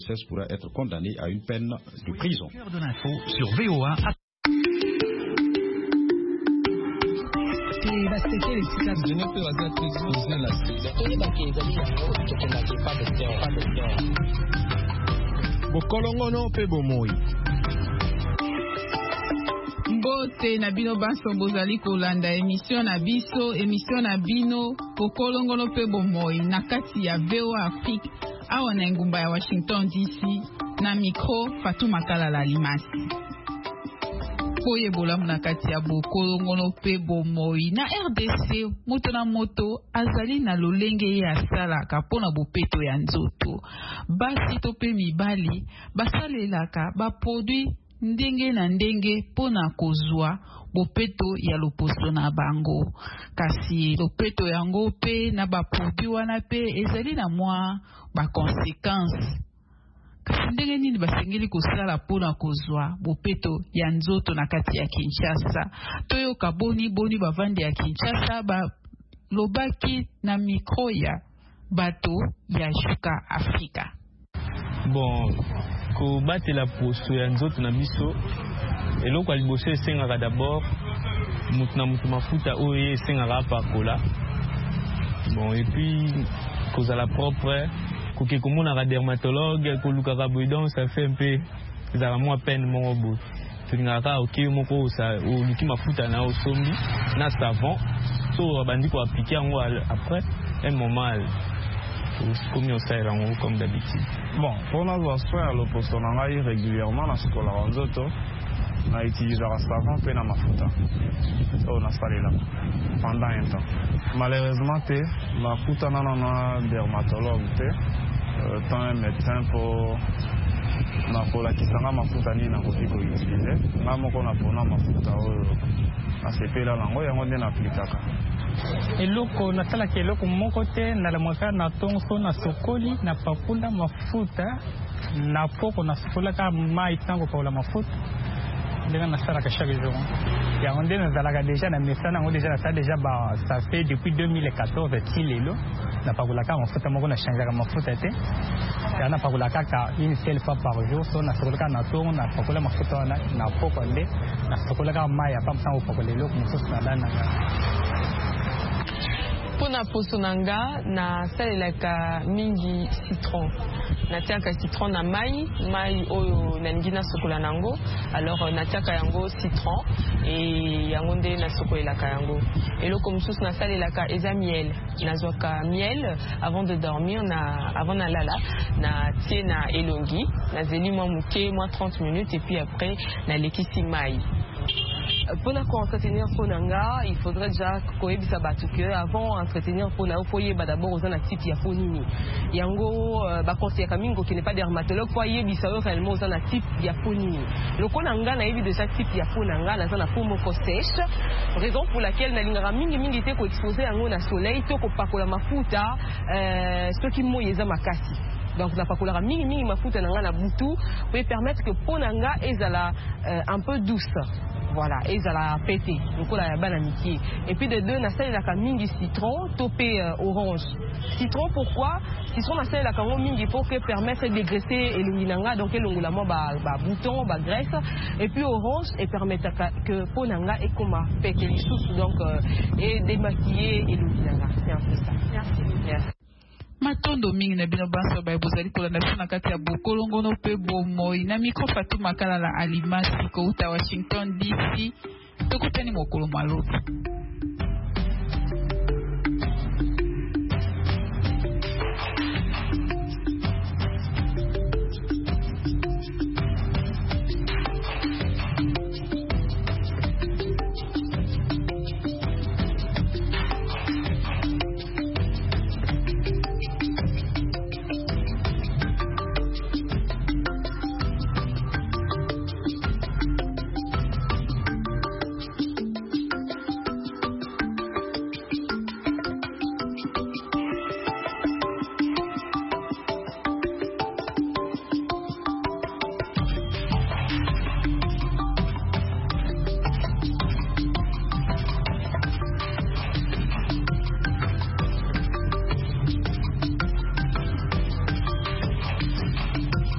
pourrait être condamné à une peine de prison. Cœur de l'info sur VOA. Bokolongono pe bomoi. Mbote na bino baso bozali kolanda émission na bino Bokolongono pe bomoi na kati ya VOA Afrique awa na ngumba ya Washington DC na micro Fatou Makala Limasi. Foye bolamu na kati ya Bokolongono pe bomoi na RDC moto na moto azali na lolenge ya salaka pona bopeto ya nzoto. Basi to pe mibali basalelaka ba produit ndenge na ndenge pona kozwa bopeto ya loposo na bango. Kasi lopeto yango pe na ba produit wana pe ezali na mwa ba conséquences. Kasi ndenge nini basengeli kosala pona kozwa bopeto ya nzoto na kati ya Kinshasa. Toyoka boni bavandi ya Kinshasa ba lobaki na mikro ya bato ya Juka Afrika. Bon, ko batela poso ya nzoto na biso eloko liboso esengaka d'abord mutu na mutu mafuta oyo esengaka pakola. Bon, et puis kozala propre koke komonaka dermatologue kolukaka boye, donc ça fait un peu ezala mwa peine moko boye. Tolingaka oke moko oluki mafuta na osombi na savon so bandi ko appliquer yango après un moment comme ça comme d'habitude. Bon, pour nous soin loposo na ngai régulièrement na sokola nzoto na utiliser la savon pe na mafuta. So na salela pendant un temps. Malheureusement te mafuta na dermatologue te tant un médecin pour na kola kisanga mafuta ni na koki ko utiliser. Na moko na pona mafuta oyo na sepela lango yango nde na aplikaka. Eloko nasalaka eloko moko te nalamwaka na tonso na sokoli na pakula mafuta na poko na sokolaka mai ntango pakola mafuta ndenge nasalaka chaque jour. Yango nde nazalaka déjà na mesana yango déjà nasala déjà ça fait depuis 2014 ti lelo napakolaka mafuta moko na changeaka mafuta te ya napakolaka kaka une seule fois par jour. So nasokolaka na tongo na pakola mafuta wana na poko nde nasokolaka mai apa msango pakola eloko mosusu na dananga. Pona poso nanga na salelaka mingi citron. Natiaka citron na mai oyo nalingi na sokola nango. Alors natiaka yango citron et yango nde na sokolelaka yango. Eloko mosusu na salelaka eza miel. Nazwaka miel avant de dormir avant na lala na tie na elongi na zeli mwa muke mwa 30 minutes et puis après na lekisi mai. Pour entretenir Fonanga, il faudrait déjà koyebisa batu que avant entretenir Fonanga, foyer d'abord aux type ya fonini. Yango ba conseiller kamingo qui n'est pas dermatologue, foyer bisao réellement aux type ya fonini. Le konanga na yebi déjà type ya Fonanga na zona peau moko sèche. Raison pour laquelle na lingara mingi te ko exposer yango na soleil to ko pakola mafuta ce qui moyeza makasi. Donc na pakola mingi mafuta nanga na butu pour permettre que Fonanga ezala un peu douce. Voilà, et ça l'a pété. Donc on a la amitié. Et puis de deux, on a celle la mingi citron, topé orange. Citron pourquoi? Citron on a celle la mingi pour que permettre de dégraisser et l'unginanga, donc l'ongulament bouton, graisse. Et puis orange et permettre que ponanga et comment péter les sources donc et démaquiller et l'unginanga. C'est un peu ça. Merci. Matondo mingi na bino baso ba bozali kolanda na kati ya Bokolongono pe bomoi na micro Fatou Makala Limasi ko uta Washington DC. Tokutani mokolo malobi.